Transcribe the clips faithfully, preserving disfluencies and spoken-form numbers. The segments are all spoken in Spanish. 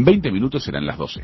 veinte minutos serán las doce.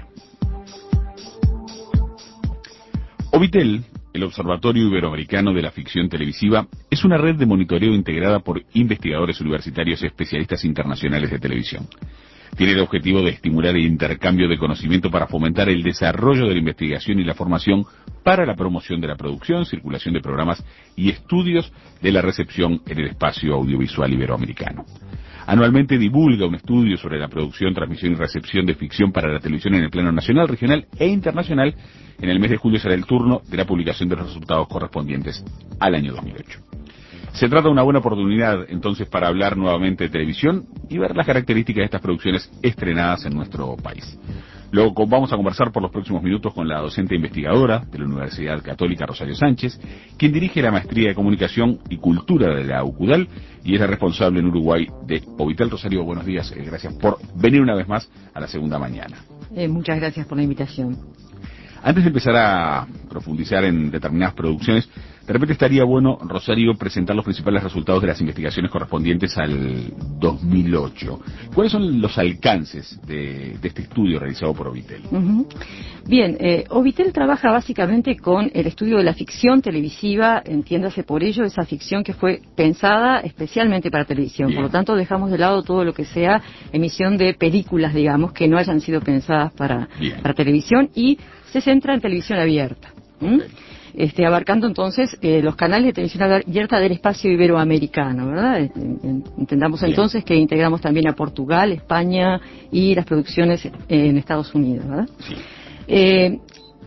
Ovitel, el Observatorio Iberoamericano de la Ficción Televisiva, es una red de monitoreo integrada por investigadores universitarios y especialistas internacionales de televisión. Tiene el objetivo de estimular el intercambio de conocimiento para fomentar el desarrollo de la investigación y la formación para la promoción de la producción, circulación de programas y estudios de la recepción en el espacio audiovisual iberoamericano. Anualmente divulga un estudio sobre la producción, transmisión y recepción de ficción para la televisión en el plano nacional, regional e internacional. En el mes de julio será el turno de la publicación de los resultados correspondientes al año dos mil ocho. Se trata de una buena oportunidad, entonces, para hablar nuevamente de televisión y ver las características de estas producciones estrenadas en nuestro país. Luego vamos a conversar por los próximos minutos con la docente investigadora de la Universidad Católica Rosario Sánchez, quien dirige la Maestría de Comunicación y Cultura de la UCUDAL y es la responsable en Uruguay de Ovitel. Rosario, buenos días, eh, gracias por venir una vez más a la segunda mañana. Eh, muchas gracias por la invitación. Antes de empezar a profundizar en determinadas producciones, de repente estaría bueno, Rosario, presentar los principales resultados de las investigaciones correspondientes al dos mil ocho. ¿Cuáles son los alcances de, de este estudio realizado por Ovitel? Uh-huh. Bien, eh, Ovitel trabaja básicamente con el estudio de la ficción televisiva, entiéndase por ello, esa ficción que fue pensada especialmente para televisión. Bien. Por lo tanto, dejamos de lado todo lo que sea emisión de películas, digamos, que no hayan sido pensadas para, para televisión y se centra en televisión abierta. ¿Mm? Okay. Este, abarcando entonces eh, los canales de televisión abierta del espacio iberoamericano, ¿verdad? Entendamos Bien. Entonces que integramos también a Portugal, España y las producciones en Estados Unidos, ¿verdad? Sí. Eh,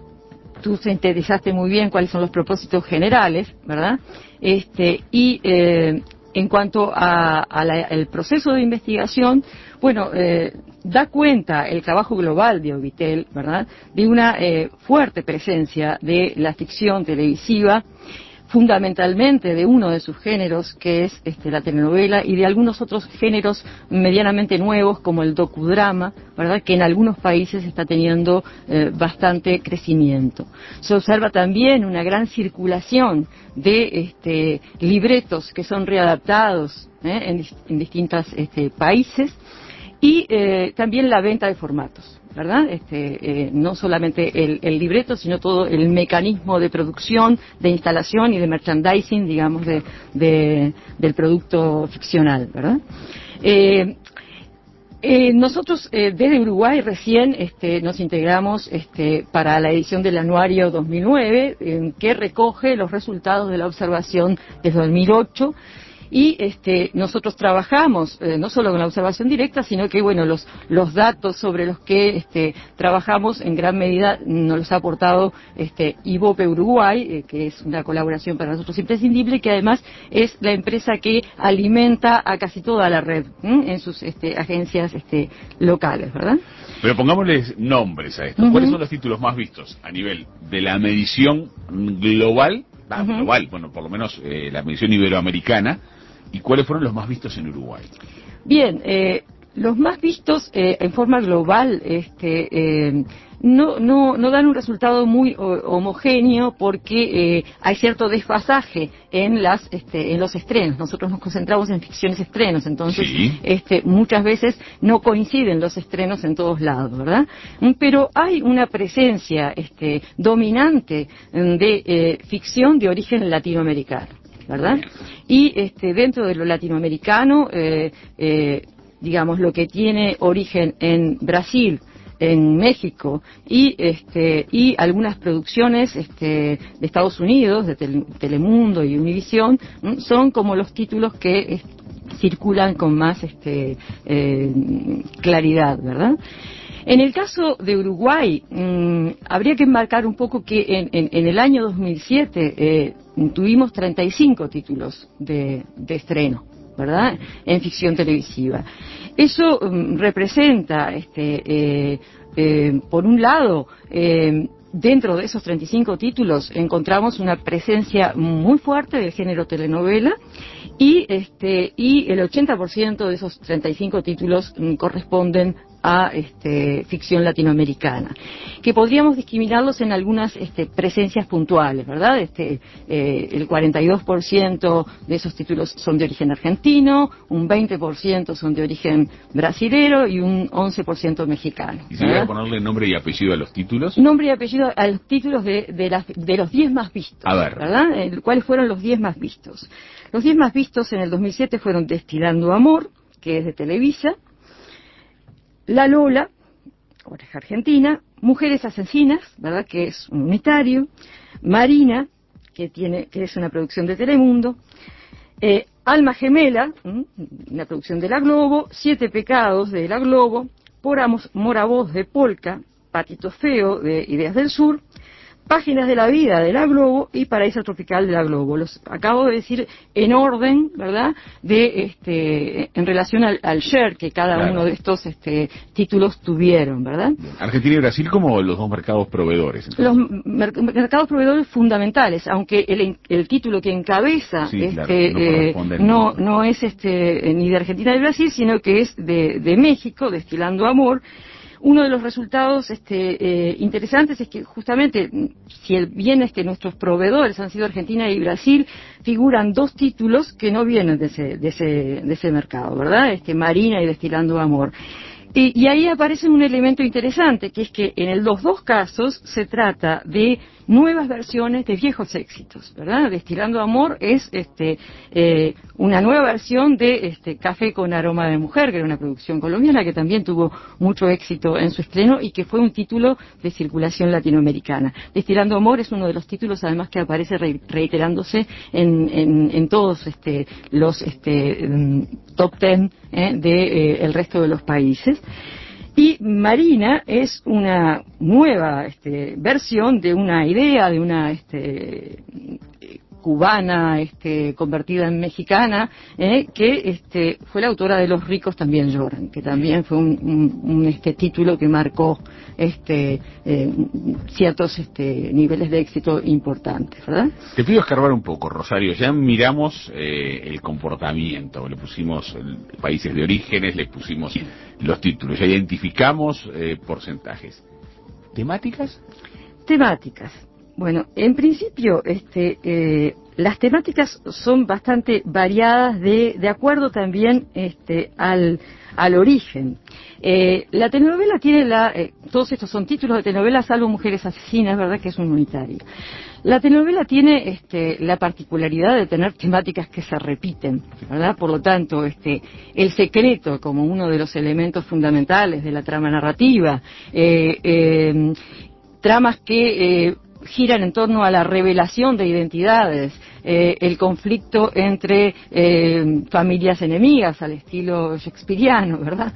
tú sintetizaste muy bien cuáles son los propósitos generales, ¿verdad? Este, y eh, en cuanto al proceso de investigación, bueno, eh, da cuenta el trabajo global de Ovitel, ¿verdad?, de una eh, fuerte presencia de la ficción televisiva, fundamentalmente de uno de sus géneros, que es este, la telenovela, y de algunos otros géneros medianamente nuevos, como el docudrama, ¿verdad?, que en algunos países está teniendo eh, bastante crecimiento. Se observa también una gran circulación de este, libretos que son readaptados ¿eh? en, en distintos este, países, y eh, también la venta de formatos, ¿verdad? Este, eh, no solamente el, el libreto, sino todo el mecanismo de producción, de instalación y de merchandising, digamos, de, de, del producto ficcional, ¿verdad? Eh, eh, nosotros eh, desde Uruguay recién este, nos integramos este, para la edición del anuario dos mil nueve, eh, que recoge los resultados de la observación desde dos mil ocho. Y este, nosotros trabajamos eh, no solo con la observación directa, sino que bueno, los, los datos sobre los que este, trabajamos en gran medida nos los ha aportado este, Ibope Uruguay, eh, que es una colaboración para nosotros imprescindible, que además es la empresa que alimenta a casi toda la red ¿eh? en sus este, agencias este, locales, ¿verdad? Pero pongámosles nombres a esto. Uh-huh. ¿Cuáles son los títulos más vistos a nivel de la medición global? Ah, uh-huh. Global, bueno, por lo menos eh, la medición iberoamericana. ¿Y cuáles fueron los más vistos en Uruguay? Bien, eh, los más vistos eh, en forma global este, eh, no, no, no dan un resultado muy o, homogéneo porque eh, hay cierto desfasaje en, las, este, en los estrenos. Nosotros nos concentramos en ficciones estrenos, entonces sí. este, muchas veces no coinciden los estrenos en todos lados, ¿verdad? Pero hay una presencia este, dominante de eh, ficción de origen latinoamericano, ¿verdad? Y este, dentro de lo latinoamericano, eh, eh, digamos, lo que tiene origen en Brasil, en México y este y algunas producciones este, de Estados Unidos, de Tele, Telemundo y Univisión, son como los títulos que eh, circulan con más este, eh, claridad, ¿verdad? En el caso de Uruguay, mmm, habría que enmarcar un poco que en, en, en el año dos mil siete eh, tuvimos treinta y cinco títulos de, de estreno, ¿verdad?, en ficción televisiva. Eso um, representa, este, eh, eh, por un lado, eh, dentro de esos treinta y cinco títulos encontramos una presencia muy fuerte del género telenovela y, este, y el ochenta por ciento de esos treinta y cinco títulos mm, corresponden a este, ficción latinoamericana, que podríamos discriminarlos en algunas este, presencias puntuales, ¿verdad? Este, eh, el cuarenta y dos por ciento de esos títulos son de origen argentino, un veinte por ciento son de origen brasilero y un once por ciento mexicano. ¿Y si voy a ponerle nombre y apellido a los títulos? Nombre y apellido a los títulos de, de, las, de los diez más vistos, a ver. ¿verdad? El, ¿Cuáles fueron los diez más vistos? Los diez más vistos en el dos mil siete fueron Destilando Amor, que es de Televisa, La Lola, Oreja Argentina, Mujeres Asesinas, ¿verdad?, que es un unitario, Marina, que tiene que es una producción de Telemundo, eh, Alma Gemela, ¿m? una producción de La Globo, Siete Pecados de La Globo, Por Amor a Vos de Polka, Patito Feo de Ideas del Sur, Páginas de la Vida de La Globo y Paraíso Tropical de La Globo. Los acabo de decir en orden, ¿verdad?, de este en relación al, al share que cada claro. uno de estos este, títulos tuvieron, ¿verdad? Argentina y Brasil como los dos mercados proveedores. Entonces. Los mer mercados proveedores fundamentales, aunque el, el título que encabeza sí, este, claro, no, eh, no, no es este ni de Argentina ni de Brasil, sino que es de, de México, Destilando Amor. Uno de los resultados este, eh, interesantes es que justamente, si el bien es que nuestros proveedores han sido Argentina y Brasil, figuran dos títulos que no vienen de ese, de ese, de ese mercado, ¿verdad? Este, Marina y Destilando Amor. Y, y ahí aparece un elemento interesante, que es que en los dos casos se trata de nuevas versiones de viejos éxitos, ¿verdad? Destilando Amor es este, eh, una nueva versión de este, Café con Aroma de Mujer, que era una producción colombiana que también tuvo mucho éxito en su estreno y que fue un título de circulación latinoamericana. Destilando Amor es uno de los títulos además que aparece re reiterándose en, en, en todos este, los este, top ten eh, de eh, el resto de los países. Y Marina es una nueva este, versión de una idea, de una este, cubana este, convertida en mexicana, eh, que este, fue la autora de Los ricos también lloran, que también fue un, un, un este, título que marcó este, eh, ciertos este, niveles de éxito importantes, ¿verdad? Te pido escarbar un poco, Rosario. Ya miramos eh, el comportamiento, le pusimos el, países de orígenes, le pusimos los títulos, ya identificamos eh, porcentajes. ¿Temáticas? Temáticas. Bueno, en principio, este, eh, las temáticas son bastante variadas de, de acuerdo también este, al, al origen. Eh, la telenovela tiene la, eh, todos estos son títulos de telenovela, salvo Mujeres Asesinas, ¿verdad?, que es un unitario. La telenovela tiene este, la particularidad de tener temáticas que se repiten, ¿verdad? Por lo tanto, este, el secreto como uno de los elementos fundamentales de la trama narrativa, eh, eh, tramas que eh, giran en torno a la revelación de identidades, eh, el conflicto entre eh, familias enemigas al estilo shakespeariano, ¿verdad?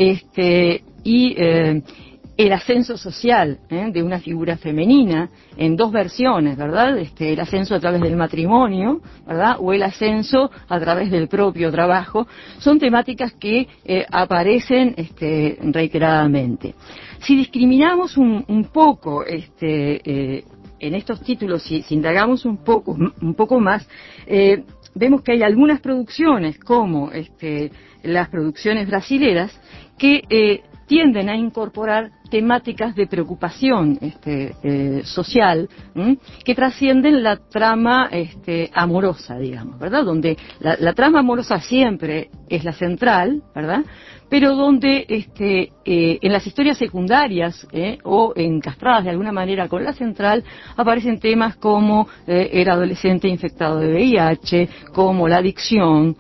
Este, y eh, el ascenso social ¿eh? de una figura femenina en dos versiones, ¿verdad? Este, el ascenso a través del matrimonio, ¿verdad? O el ascenso a través del propio trabajo, son temáticas que eh, aparecen este, reiteradamente. Si discriminamos un, un poco este, eh, en estos títulos, si, si indagamos un poco, un poco más, eh, vemos que hay algunas producciones, como este, las producciones brasileras, que eh, tienden a incorporar temáticas de preocupación este, eh, social ¿m? que trascienden la trama este, amorosa, digamos, ¿verdad? Donde la, la trama amorosa siempre es la central, ¿verdad? Pero donde este, eh, en las historias secundarias eh, o encastradas de alguna manera con la central aparecen temas como eh, el adolescente infectado de V I H, como la adicción,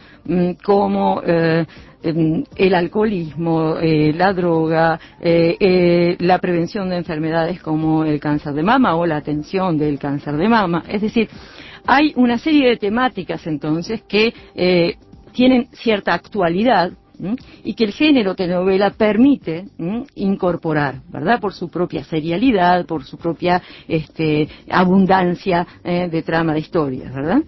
como eh, el alcoholismo, eh, la droga, eh, eh, la prevención de enfermedades como el cáncer de mama o la atención del cáncer de mama. Es decir, hay una serie de temáticas entonces que eh, tienen cierta actualidad ¿m? y que el género telenovela permite ¿m? incorporar, ¿verdad? Por su propia serialidad, por su propia este, abundancia eh, de trama de historias, ¿verdad?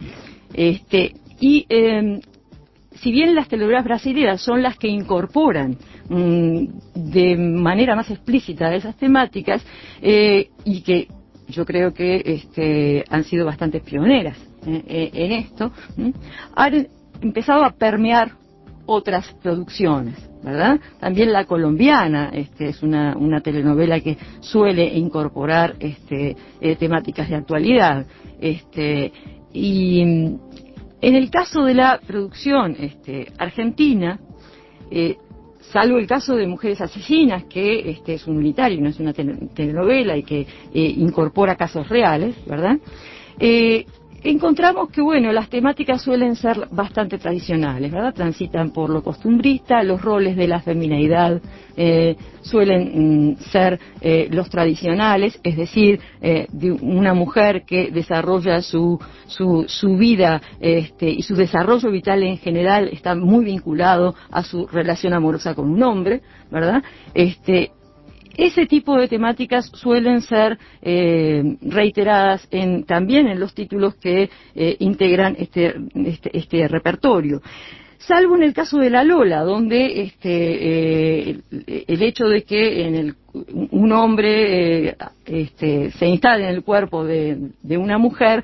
Este, y eh, si bien las telenovelas brasileñas son las que incorporan mmm, de manera más explícita esas temáticas eh, y que yo creo que este, han sido bastante pioneras eh, en esto, ¿m? han empezado a permear otras producciones, ¿verdad? También la colombiana, este, es una, una telenovela que suele incorporar este, eh, temáticas de actualidad. Este, y en el caso de la producción este, argentina, eh, salvo el caso de Mujeres Asesinas, que este, es un unitario, no es una telenovela y que eh, incorpora casos reales, ¿verdad? Eh, encontramos que, bueno, las temáticas suelen ser bastante tradicionales, ¿verdad? Transitan por lo costumbrista, los roles de la femineidad eh, suelen mm, ser eh, los tradicionales, es decir, eh, de una mujer que desarrolla su, su, su vida este, y su desarrollo vital en general está muy vinculado a su relación amorosa con un hombre, ¿verdad? Este, Ese tipo de temáticas suelen ser eh, reiteradas en, también en los títulos que eh, integran este, este, este repertorio. Salvo en el caso de La Lola, donde este, eh, el, el hecho de que en el, un hombre eh, este, se instale en el cuerpo de, de una mujer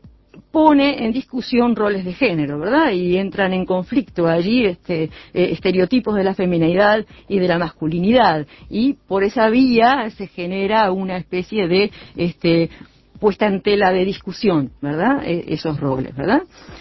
pone en discusión roles de género, ¿verdad? Y entran en conflicto allí este, eh, estereotipos de la feminidad y de la masculinidad. Y por esa vía se genera una especie de este, puesta en tela de discusión, ¿verdad? Eh, esos roles, ¿verdad?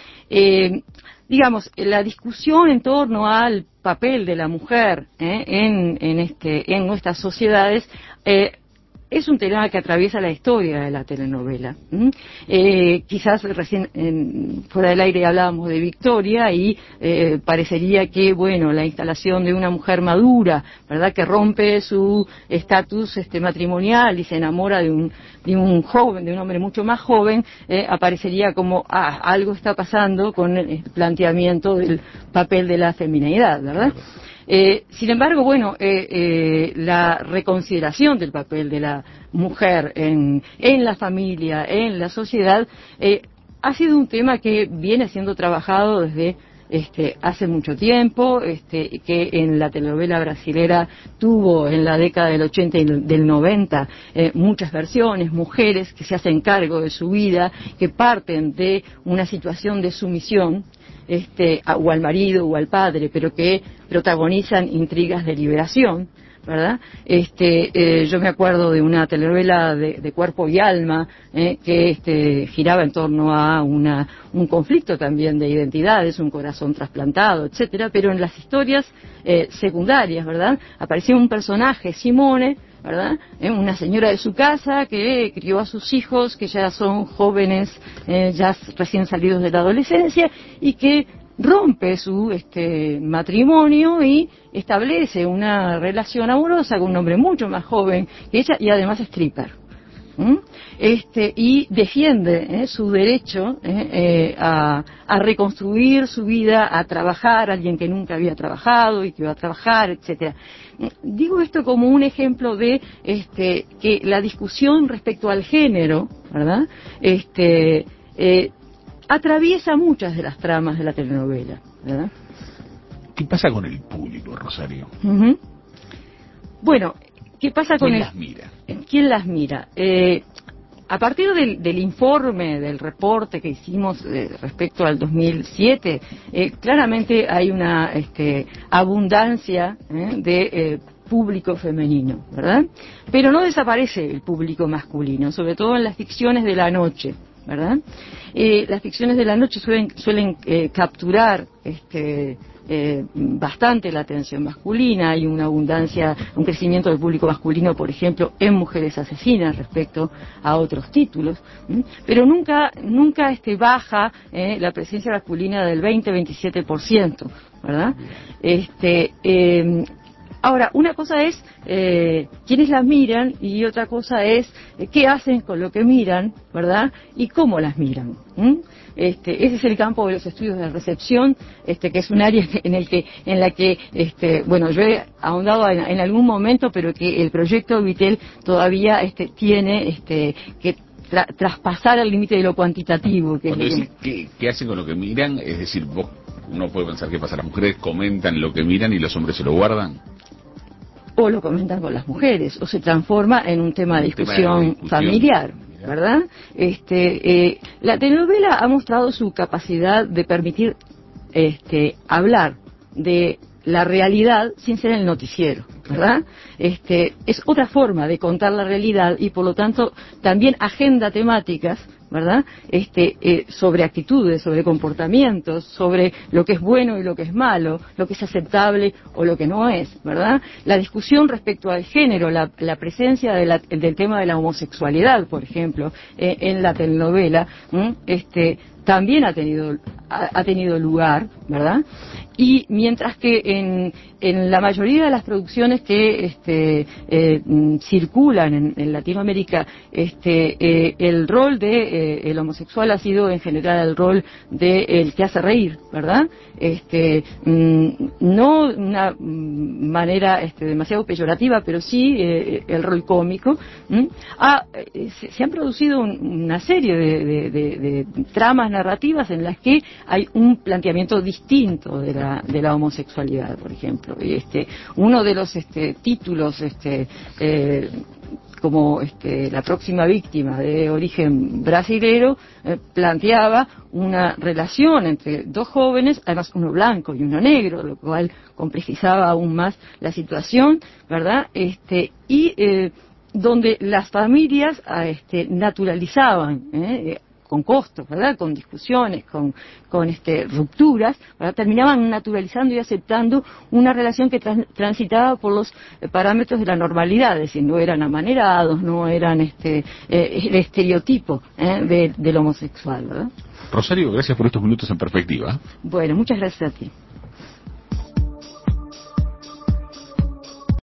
Eh, digamos, la discusión en torno al papel de la mujer ¿eh? en, en, este, en nuestras sociedades eh, es un tema que atraviesa la historia de la telenovela. ¿Mm? Eh, quizás recién en, fuera del aire hablábamos de Victoria y eh, parecería que, bueno, la instalación de una mujer madura, ¿verdad?, que rompe su estatus este, matrimonial y se enamora de un, de un joven, de un hombre mucho más joven, eh, aparecería como, ah, algo está pasando con el planteamiento del papel de la feminidad, ¿verdad? Eh, sin embargo, bueno, eh, eh, la reconsideración del papel de la mujer en, en la familia, en la sociedad, eh, ha sido un tema que viene siendo trabajado desde este, hace mucho tiempo, este, que en la telenovela brasilera tuvo en la década del ochenta y del noventa eh, muchas versiones, mujeres que se hacen cargo de su vida, que parten de una situación de sumisión, Este, a, o al marido o al padre, pero que protagonizan intrigas de liberación, ¿verdad? Este, eh, yo me acuerdo de una telenovela de, de Cuerpo y Alma eh, que este, giraba en torno a una, un conflicto también de identidades, un corazón trasplantado, etcétera, pero en las historias eh, secundarias, ¿verdad? Aparecía un personaje, Simone, ¿verdad? Eh, una señora de su casa que crió a sus hijos, que ya son jóvenes, eh, ya recién salidos de la adolescencia, y que rompe su este, matrimonio y establece una relación amorosa con un hombre mucho más joven que ella y además stripper. ¿Mm? Este, y defiende eh, su derecho eh, eh, a, a reconstruir su vida, a trabajar, alguien que nunca había trabajado y que va a trabajar, etcétera. Digo esto como un ejemplo de este, que la discusión respecto al género, ¿verdad?, este, eh, atraviesa muchas de las tramas de la telenovela, ¿verdad? ¿Qué pasa con el público, Rosario? Uh-huh. Bueno, ¿qué pasa con ¿Quién el... las mira? ¿Quién las mira? Eh, a partir del, del informe, del reporte que hicimos eh, respecto al dos mil siete, eh, claramente hay una este, abundancia eh, de eh, público femenino, ¿verdad? Pero no desaparece el público masculino, sobre todo en las ficciones de la noche, ¿verdad? Eh, las ficciones de la noche suelen, suelen eh, capturar este, eh, bastante la atención masculina, hay una abundancia, un crecimiento del público masculino, por ejemplo, en Mujeres Asesinas respecto a otros títulos, ¿m? Pero nunca nunca este, baja eh, la presencia masculina del veinte a veintisiete por ciento, ¿verdad? Este, eh, Ahora, una cosa es eh, quienes las miran y otra cosa es eh, qué hacen con lo que miran, ¿verdad? Y cómo las miran. ¿Mm? Este, ese es el campo de los estudios de recepción, este, que es un área en el que, en la que, este, bueno, yo he ahondado en, en algún momento, pero que el proyecto Vitel todavía este, tiene este, que tra traspasar el límite de lo cuantitativo. Que Cuando es decís ¿qué, qué hacen con lo que miran? Es decir, vos, uno puede pensar qué pasa, las mujeres comentan lo que miran y los hombres se lo guardan. O lo comentan con las mujeres, o se transforma en un tema de discusión, tema de discusión familiar, ¿verdad? Este, eh, la telenovela ha mostrado su capacidad de permitir este, hablar de la realidad sin ser el noticiero, ¿verdad? Este, es otra forma de contar la realidad y por lo tanto también agenda temáticas, ¿verdad? Este, eh, sobre actitudes, sobre comportamientos, sobre lo que es bueno y lo que es malo, lo que es aceptable o lo que no es, ¿verdad? La discusión respecto al género, la, la presencia de la, del tema de la homosexualidad, por ejemplo, eh, en la telenovela, ¿m? este, también ha tenido ha, ha tenido lugar, ¿verdad? Y mientras que en, en la mayoría de las producciones que este, eh, circulan en, en Latinoamérica, este, eh, el rol de eh, el homosexual ha sido en general el rol de el que hace reír, ¿verdad? Este, mm, no una manera este, demasiado peyorativa, pero sí eh, el rol cómico. ¿Mm? Ah, eh, se, se han producido un, una serie de, de, de, de tramas narrativas en las que hay un planteamiento distinto de la, de la homosexualidad, por ejemplo. Este, uno de los este, títulos este, eh, como este, La próxima víctima, de origen brasilero, eh, planteaba una relación entre dos jóvenes, además uno blanco y uno negro, lo cual complejizaba aún más la situación, ¿verdad? Este, y eh, donde las familias este, naturalizaban, ¿eh? con costos, ¿verdad? Con discusiones, con, con este, rupturas, ¿verdad? Terminaban naturalizando y aceptando una relación que trans, transitaba por los eh, parámetros de la normalidad, es decir, no eran amanerados, no eran este, eh, el estereotipo ¿eh? de, del homosexual, ¿verdad? Rosario, gracias por estos minutos en perspectiva. Bueno, muchas gracias a ti.